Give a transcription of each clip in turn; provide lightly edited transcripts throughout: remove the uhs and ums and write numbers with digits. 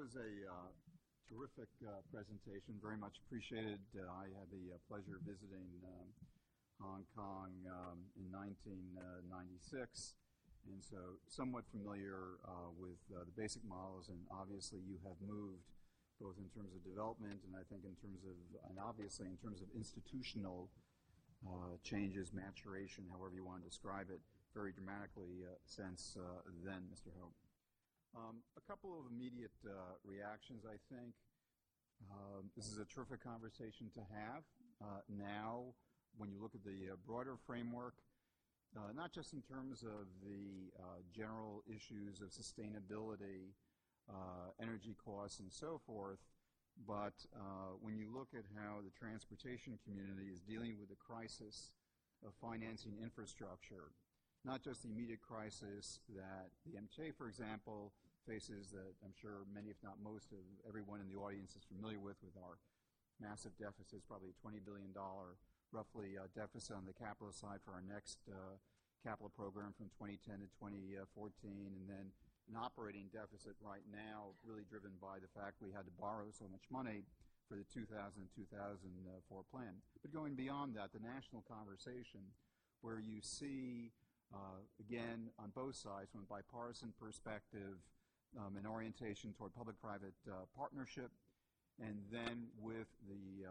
was a terrific presentation, very much appreciated. I had the pleasure of visiting Hong Kong in 1996, and so somewhat familiar with the basic models, and obviously you have moved both in terms of development and I think in terms of, and obviously in terms of institutional changes, maturation, however you want to describe it, very dramatically since then, Mr. Ho. A couple of immediate reactions, I think. This is a terrific conversation to have now when you look at the broader framework, not just in terms of the general issues of sustainability, energy costs, and so forth, but when you look at how the transportation community is dealing with the crisis of financing infrastructure, not just the immediate crisis that the MTA, for example, faces that I'm sure many, if not most of everyone in the audience is familiar with our massive deficits, probably a $20 billion roughly deficit on the capital side for our next capital program from 2010 to 2014, and then an operating deficit right now really driven by the fact we had to borrow so much money for the 2000-2004 plan. But going beyond that, the national conversation where you see again, on both sides, from a bipartisan perspective, an orientation toward public-private partnership, and then with the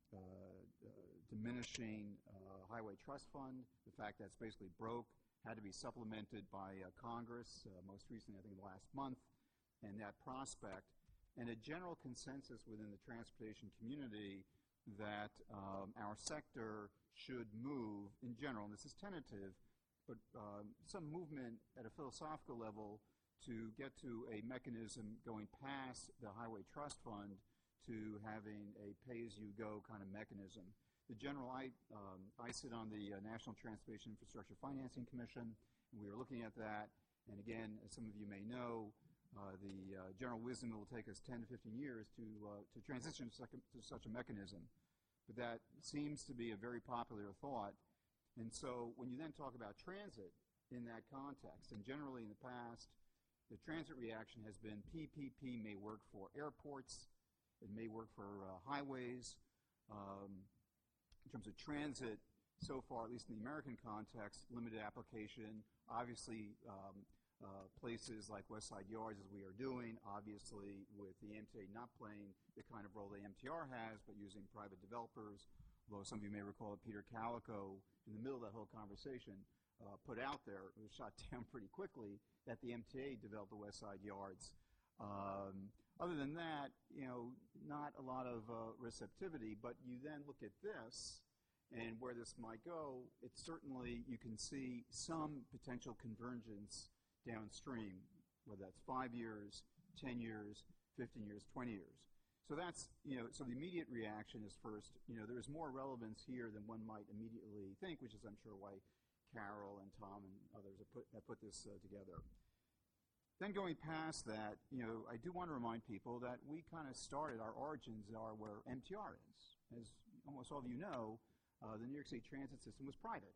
diminishing highway trust fund, the fact that it's basically broke, had to be supplemented by Congress, most recently I think last month, and that prospect, and a general consensus within the transportation community that our sector should move in general, and this is tentative, but some movement at a philosophical level to get to a mechanism going past the Highway Trust Fund to having a pay-as-you-go kind of mechanism. The general, I sit on the National Transportation Infrastructure Financing Commission, and we are looking at that. And again, as some of you may know, the general wisdom will take us 10 to 15 years to transition to such a mechanism. But that seems to be a very popular thought. And so when you then talk about transit in that context, and generally in the past, the transit reaction has been PPP may work for airports, it may work for highways. In terms of transit, so far, at least in the American context, limited application. Obviously, places like West Side Yards, as we are doing, obviously with the MTA not playing the kind of role the MTR has, but using private developers, although some of you may recall that Peter Calico, in the middle of that whole conversation, put out there, it was shot down pretty quickly, that the MTA developed the West Side Yards. Other than that, not a lot of receptivity, but you then look at this and where this might go, it's certainly, you can see some potential convergence downstream, whether that's 5 years, 10 years, 15 years, 20 years. So that's, so the immediate reaction is first, there is more relevance here than one might immediately think, which is I'm sure why Carol and Tom and others have put this together. Then going past that, I do want to remind people that we kind of started, our origins are where MTR is. As almost all of you know, the New York City transit system was private,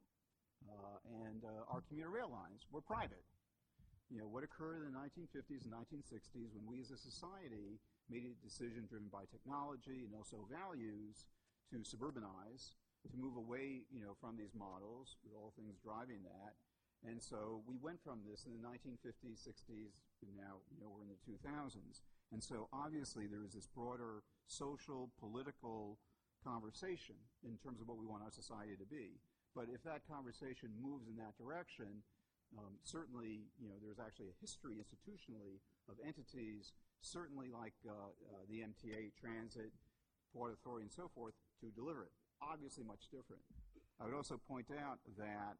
and our commuter rail lines were private. What occurred in the 1950s and 1960s when we as a society made a decision driven by technology and also values to suburbanize, to move away, from these models, with all things driving that. And so we went from this in the 1950s, 60s, and now, we're in the 2000s. And so obviously there is this broader social, political conversation in terms of what we want our society to be. But if that conversation moves in that direction, certainly, there's actually a history institutionally of entities, certainly like the MTA, Transit, Port Authority, and so forth, to deliver it. Obviously much different. I would also point out that,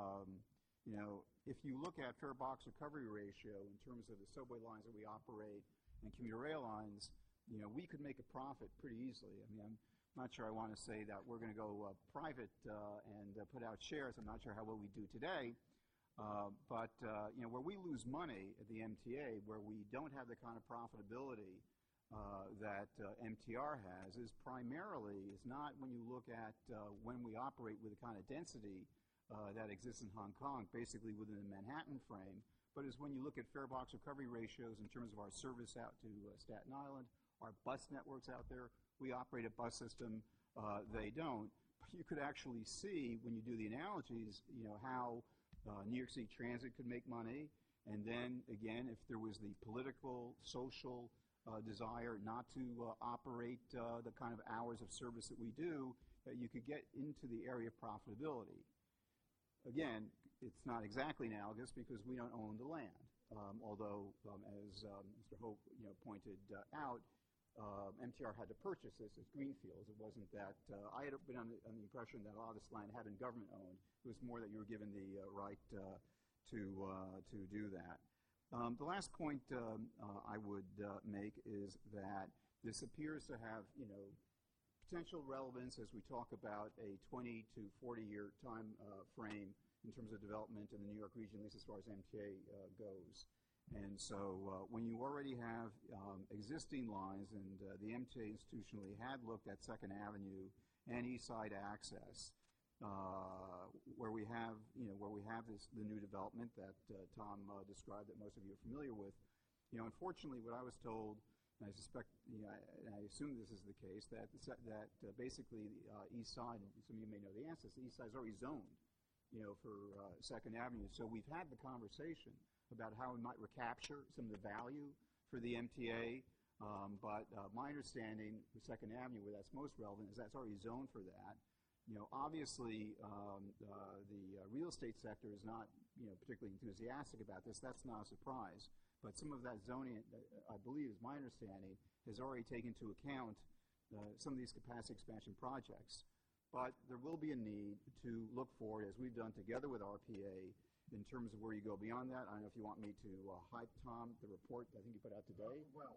if you look at fare box recovery ratio in terms of the subway lines that we operate and commuter rail lines, we could make a profit pretty easily. I mean, I'm not sure I want to say that we're going to go private and put out shares. I'm not sure how well we do today. But where we lose money at the MTA, where we don't have the kind of profitability that MTR has, is not when you look at when we operate with the kind of density that exists in Hong Kong, basically within the Manhattan frame, but is when you look at fare box recovery ratios in terms of our service out to Staten Island, our bus networks out there. We operate a bus system, they don't. But you could actually see when you do the analogies, how New York City Transit could make money. And then again, if there was the political, social desire not to operate the kind of hours of service that we do, that you could get into the area of profitability. Again, it's not exactly analogous because we don't own the land. Although, as Mr. Hope pointed out, MTR had to purchase this as greenfields. It wasn't that I had been on the impression that a lot of this land had been government owned. It was more that you were given the right to do that. The last point I would make is that this appears to have potential relevance as we talk about a 20 to 40 year time frame in terms of development in the New York region, at least as far as MTA goes. And so when you already have existing lines, and the MTA institutionally had looked at 2nd Avenue and East Side access, where we have the new development that Tom described that most of you are familiar with. Unfortunately, what I was told, and I suspect, and I assume this is the case, that basically East Side, and some of you may know the answer, the East Side is already zoned, for 2nd Avenue. So we've had the conversation about how we might recapture some of the value for the MTA, but my understanding with 2nd Avenue, where that's most relevant, is that's already zoned for that. Obviously, the real estate sector is not, particularly enthusiastic about this. That's not a surprise. But some of that zoning, I believe, is my understanding, has already taken into account some of these capacity expansion projects. But there will be a need to look forward, as we've done together with RPA, in terms of where you go beyond that. I don't know if you want me to hype, Tom, the report I think you put out today.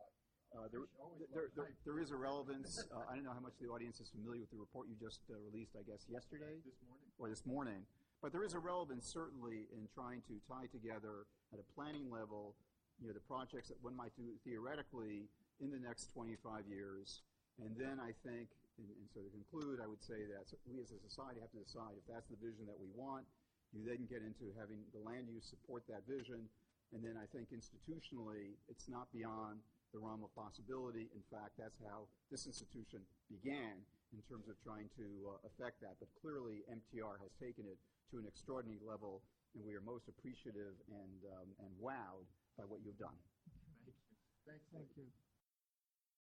There is a relevance. I don't know how much the audience is familiar with the report you just released, I guess, yesterday? This morning. But there is a relevance, certainly, in trying to tie together at a planning level, the projects that one might do theoretically in the next 25 years. And then I think, and so to conclude, I would say that we as a society have to decide if that's the vision that we want. You then get into having the land use support that vision. And then I think institutionally, it's not beyond the realm of possibility. In fact, that's how this institution began in terms of trying to affect that. But clearly, MTR has taken it to an extraordinary level, and we are most appreciative and wowed by what you've done. Thank you. Thank you.